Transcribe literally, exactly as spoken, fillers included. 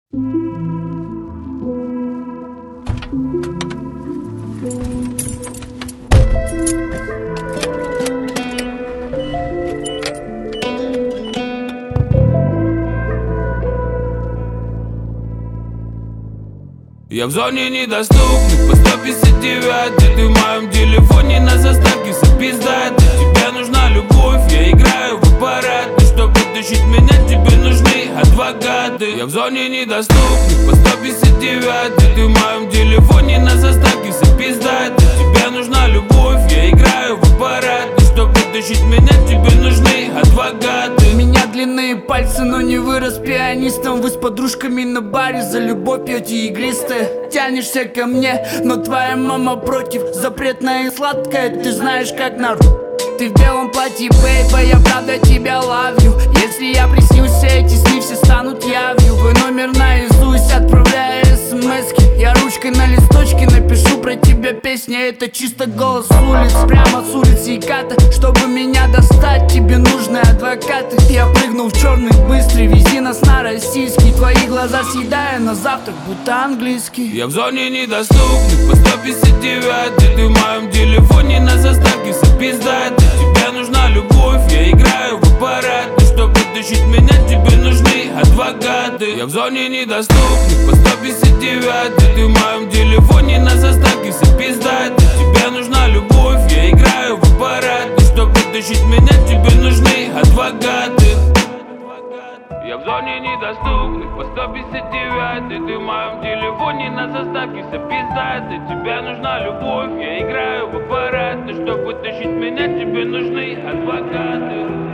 Я в зоне недоступных по сто пятьдесят девять. Ты в моем телефоне на заставке запиздать. Тебе нужна любовь, я играю в аппарат. И чтобы вытащить меня, тебе нужны адвокаты. Я в зоне недоступных по сто пятьдесят девять. Ты в моем телефоне на заставке запиздать. Тебе нужна любовь, я играю в аппарат. И чтобы вытащить меня, тебе нужны адвокаты. У меня длинные пальцы, но не вырос пианистом. Вы с подружками на баре за любовь пьете игристое. Тянешься ко мне, но твоя мама против. Запретное и сладкое, ты знаешь как народ. Ты в белом платье, бейба, я правда тебя ловлю. Если я приснился, эти сны все станут явью. Твой номер наизусть, отправляю смски. Я ручкой на листочке напишу про тебя песни. Это чисто голос улиц, прямо с улицы Иката. Чтобы меня достать, тебе нужны адвокаты. Я прыгну в черный быстрый, вези нас на российский. Твои глаза съедаю на завтрак, будто английский. Я в зоне недоступных по сто пятьдесят девять. Ты в моем телефоне на заставке запиздать. Тебе нужна любовь, я играю в аппарат. И чтобы вытащить меня, тебе нужны адвокаты. Я в зоне недоступных по сто пятьдесят девять. Ты в моем телефоне на заставке запиздать. Тебе нужна любовь, я играю в аппарат. И чтобы вытащить меня, тебе нужны адвокаты. Я в зоне недоступных по сто пятьдесят девять. Ты в моем телефоне на заставке запиздать. Тебе нужна любовь, я играю в аппарат. И чтобы вытащить меня, тебе нужны адвокаты.